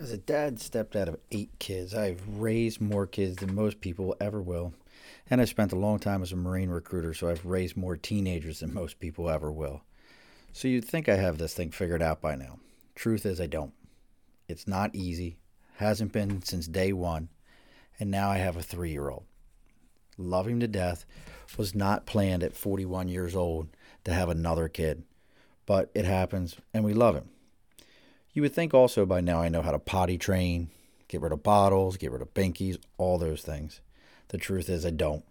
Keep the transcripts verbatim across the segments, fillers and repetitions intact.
As a dad stepped out of eight kids, I've raised more kids than most people ever will. And I spent a long time as a Marine recruiter, so I've raised more teenagers than most people ever will. So you'd think I have this thing figured out by now. Truth is, I don't. It's not easy, hasn't been since day one, and now I have a three year old. Love him to death, was not planned at forty-one years old to have another kid, but it happens, and we love him. You would think also by now I know how to potty train, get rid of bottles, get rid of binkies, all those things. The truth is, I don't.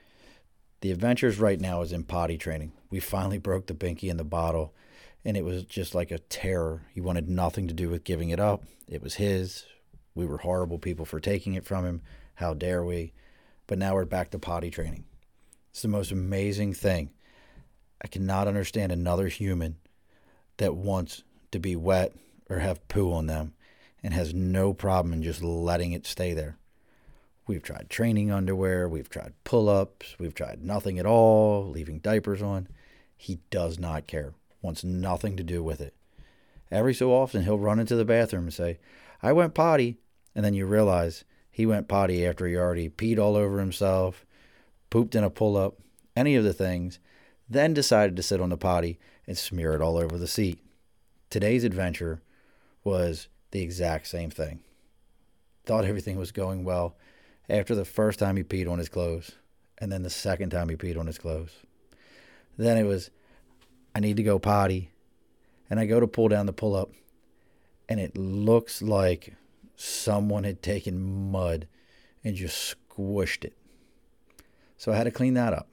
The adventures right now is in potty training. We finally broke the binky in the bottle, and it was just like a terror. He wanted nothing to do with giving it up. It was his. We were horrible people for taking it from him. How dare we? But now we're back to potty training. It's the most amazing thing. I cannot understand another human that wants to be wet or have poo on them and has no problem in just letting it stay there. We've tried training underwear, we've tried pull-ups, we've tried nothing at all, leaving diapers on. He does not care, wants nothing to do with it. Every so often he'll run into the bathroom and say, I went potty, and then you realize he went potty after he already peed all over himself, pooped in a pull-up, any of the things, then decided to sit on the potty and smear it all over the seat. Today's adventure was the exact same thing. Thought everything was going well after the first time he peed on his clothes, and then the second time he peed on his clothes. Then it was, I need to go potty, and I go to pull down the pull-up, and it looks like someone had taken mud and just squished it. So I had to clean that up.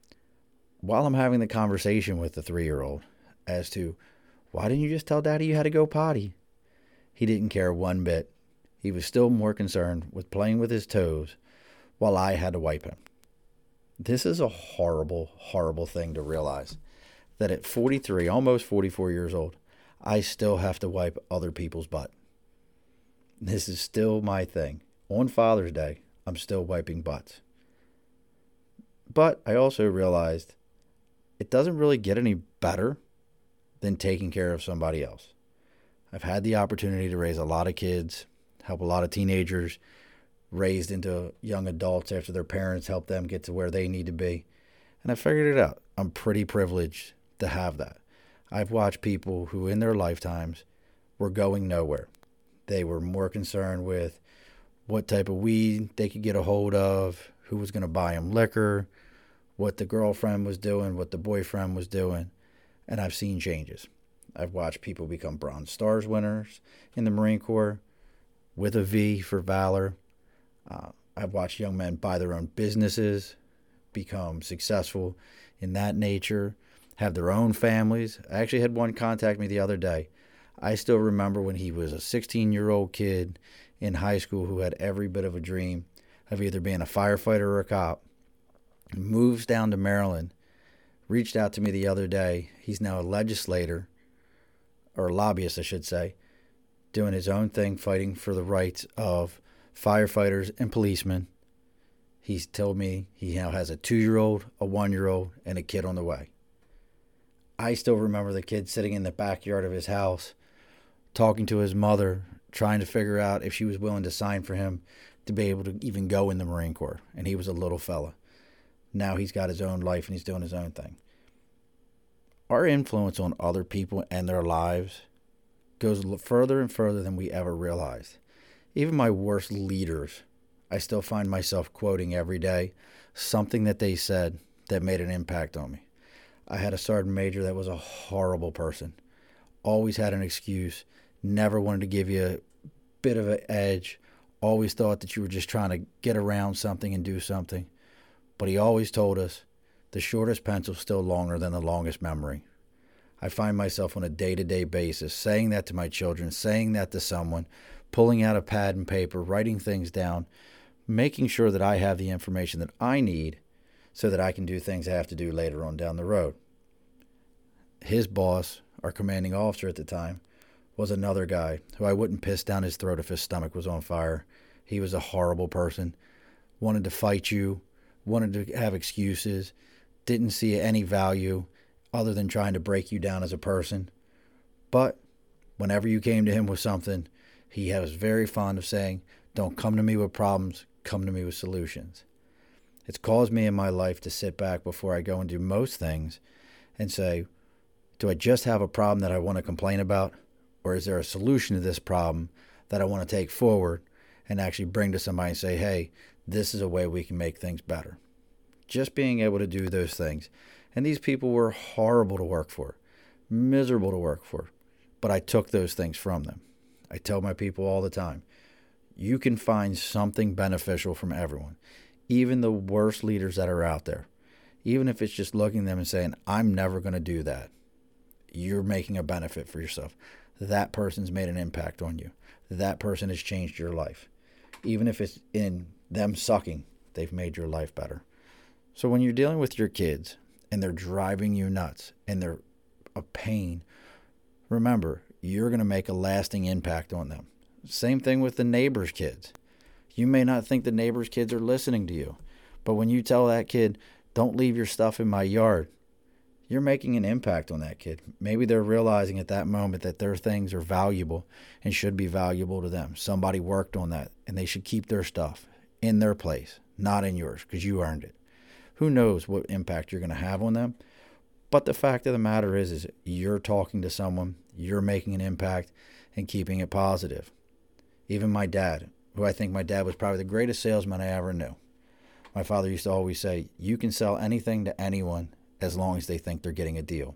While I'm having the conversation with the three-year-old as to, why didn't you just tell Daddy you had to go potty? He didn't care one bit. He was still more concerned with playing with his toes while I had to wipe him. This is a horrible, horrible thing to realize, that at forty-three, almost forty-four years old, I still have to wipe other people's butt. This is still my thing. On Father's Day, I'm still wiping butts. But I also realized it doesn't really get any better than taking care of somebody else. I've had the opportunity to raise a lot of kids, help a lot of teenagers raised into young adults after their parents helped them get to where they need to be. And I figured it out. I'm pretty privileged to have that. I've watched people who in their lifetimes were going nowhere. They were more concerned with what type of weed they could get a hold of, who was going to buy them liquor, what the girlfriend was doing, what the boyfriend was doing. And I've seen changes. I've watched people become Bronze Stars winners in the Marine Corps with a V for valor. Uh, I've watched young men buy their own businesses, become successful in that nature, have their own families. I actually had one contact me the other day. I still remember when he was a sixteen-year-old kid in high school who had every bit of a dream of either being a firefighter or a cop. Moves down to Maryland, reached out to me the other day. He's now a legislator, or a lobbyist, I should say, doing his own thing, fighting for the rights of firefighters and policemen. He's told me he now has a two-year-old, a one-year-old, and a kid on the way. I still remember the kid sitting in the backyard of his house, talking to his mother, trying to figure out if she was willing to sign for him to be able to even go in the Marine Corps. And he was a little fella. Now he's got his own life and he's doing his own thing. Our influence on other people and their lives goes further and further than we ever realized. Even my worst leaders, I still find myself quoting every day something that they said that made an impact on me. I had a sergeant major that was a horrible person. Always had an excuse. Never wanted to give you a bit of an edge. Always thought that you were just trying to get around something and do something. But he always told us, the shortest pencil is still longer than the longest memory. I find myself on a day-to-day basis saying that to my children, saying that to someone, pulling out a pad and paper, writing things down, making sure that I have the information that I need so that I can do things I have to do later on down the road. His boss, our commanding officer at the time, was another guy who I wouldn't piss down his throat if his stomach was on fire. He was a horrible person, wanted to fight you, wanted to have excuses, didn't see any value other than trying to break you down as a person. But whenever you came to him with something, He was very fond of saying, don't come to me with problems, come to me with solutions. It's caused me in my life to sit back before I go and do most things and say, do I just have a problem that I want to complain about? Or is there a solution to this problem that I want to take forward and actually bring to somebody and say, hey, this is a way we can make things better? Just being able to do those things. And these people were horrible to work for, miserable to work for. But I took those things from them. I tell my people all the time, you can find something beneficial from everyone, even the worst leaders that are out there. Even if it's just looking at them and saying, I'm never going to do that. You're making a benefit for yourself. That person's made an impact on you. That person has changed your life. Even if it's in them sucking, they've made your life better. So when you're dealing with your kids and they're driving you nuts and they're a pain, remember, you're going to make a lasting impact on them. Same thing with the neighbor's kids. You may not think the neighbor's kids are listening to you, but when you tell that kid, don't leave your stuff in my yard, you're making an impact on that kid. Maybe they're realizing at that moment that their things are valuable and should be valuable to them. Somebody worked on that, and they should keep their stuff in their place, not in yours, because you earned it. Who knows what impact you're going to have on them? But the fact of the matter is, is you're talking to someone, you're making an impact, and keeping it positive. Even my dad, who I think my dad was probably the greatest salesman I ever knew. My father used to always say, you can sell anything to anyone as long as they think they're getting a deal.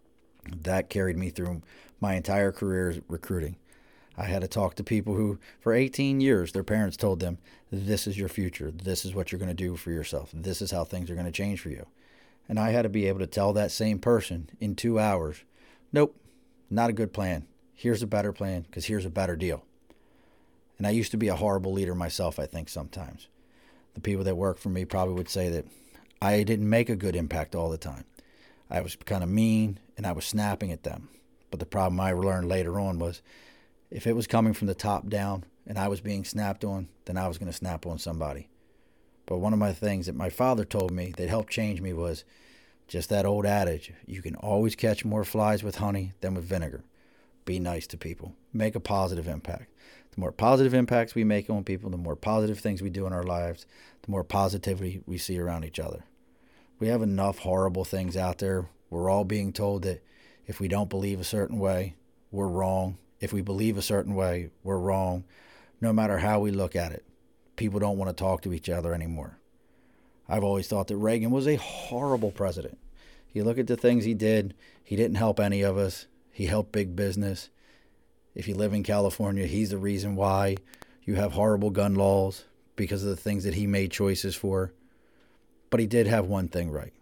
That carried me through my entire career recruiting. I had to talk to people who, for eighteen years, their parents told them, this is your future. This is what you're going to do for yourself. This is how things are going to change for you. And I had to be able to tell that same person in two hours, nope, not a good plan. Here's a better plan because here's a better deal. And I used to be a horrible leader myself, I think, sometimes. The people that work for me probably would say that I didn't make a good impact all the time. I was kind of mean and I was snapping at them. But the problem I learned later on was if it was coming from the top down and I was being snapped on, then I was going to snap on somebody. But one of my things that my father told me that helped change me was just that old adage, you can always catch more flies with honey than with vinegar. Be nice to people. Make a positive impact. The more positive impacts we make on people, the more positive things we do in our lives, the more positivity we see around each other. We have enough horrible things out there. We're all being told that if we don't believe a certain way, we're wrong. If we believe a certain way, we're wrong. No matter how we look at it, people don't want to talk to each other anymore. I've always thought that Reagan was a horrible president. You look at the things he did, he didn't help any of us. He helped big business. If you live in California, he's the reason why you have horrible gun laws because of the things that he made choices for. But he did have one thing right.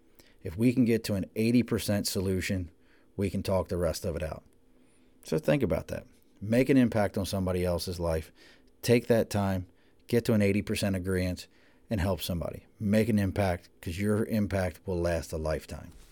If we can get to an eighty percent solution, we can talk the rest of it out. So think about that. Make an impact on somebody else's life. Take that time, get to an eighty percent agreement, and help somebody. Make an impact because your impact will last a lifetime.